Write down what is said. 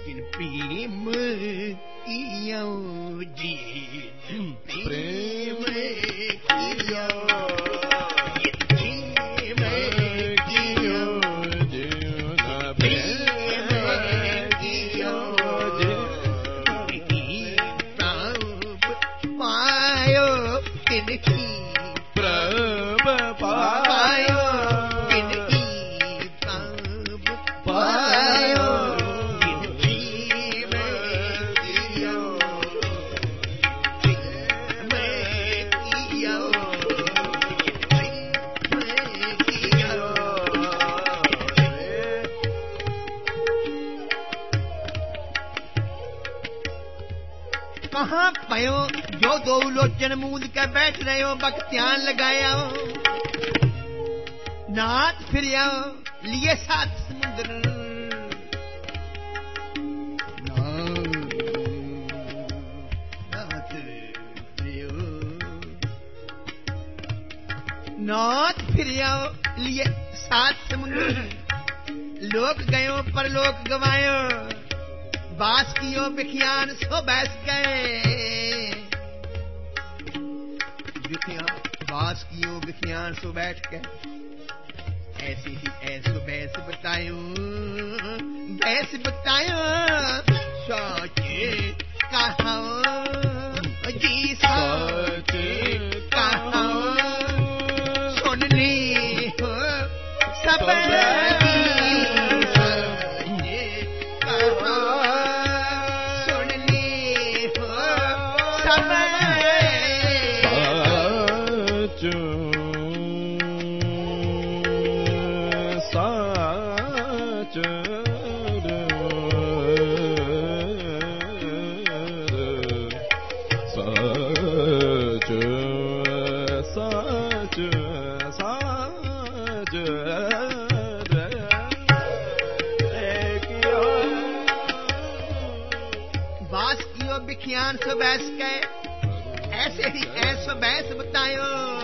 किन प्रेम कियो जी प्रेम कियो कहाँ पयो जो दो लोचन मूंद के बैठ रहे हो बख्तियान लगाया हो नाथ फिरिया लिए साथ समुद्र नाथ फिरिया लिए साथ समुद्र लोक गयो परलोक गवायो बास कियो बिखियान सो बैस गए बास कियो बिखियान सो बैठ गए ऐसे ही ऐसो बैस बतायो सच कहो जी सच कहो सुन ली हो सब बिखियान सो बैस गए ऐसे ही ऐसो बैस बतायो